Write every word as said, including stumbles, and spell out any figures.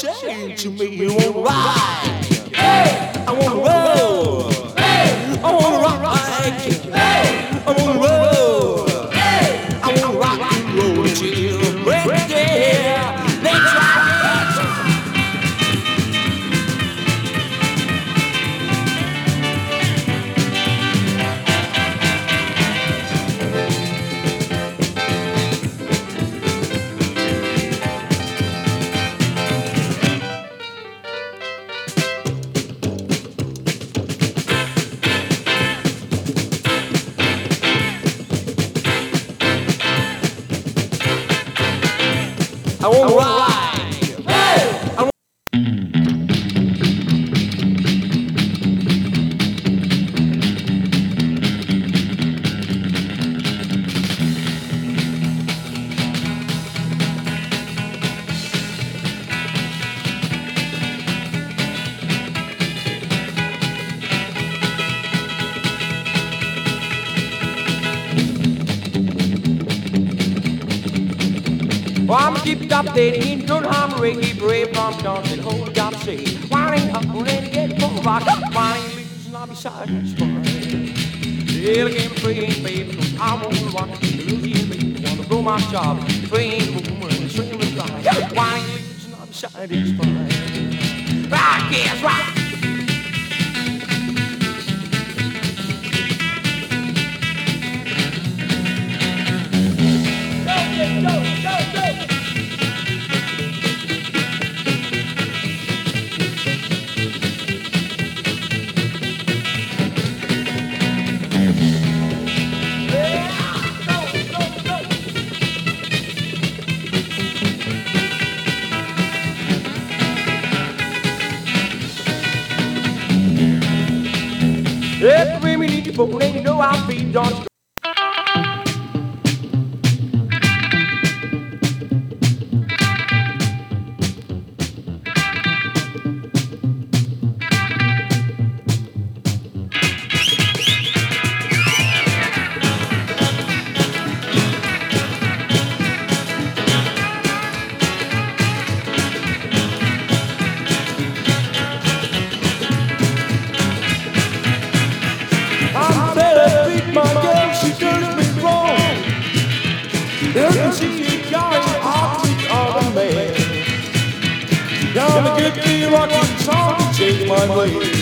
say to me, you wanna ride? Hey, I wanna roll. Hey, I wanna rock like. Hey, I wanna roll. Hey, I wanna rock and roll till break of day. Let's rock it. I wanna ride. Hey! I Well, I'ma keep it updated, ain't no harm, reggae, brave, from dancing, whole job say. Winding up, ready to get full rock, winding leaves, and I'll be side and spine. Still again, praying, baby, cause I won't rock, losing, baby, wanna blow my job, praying, woman, swinging with fly, winding leaves, and I'll be side and spine. Rock, yes, rock! Every minute you phone and you know I'll be done. My girl, she does me wrong. You can see it going heartbeat on a man. Gonna give me a rockin' song to change my way.